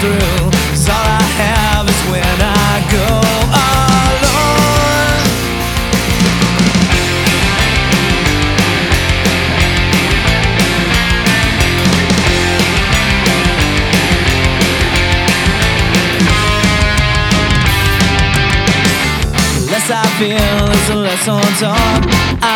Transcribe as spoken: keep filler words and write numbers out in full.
through, 'cause all I have is when I go alone. The less I feel is the less on top.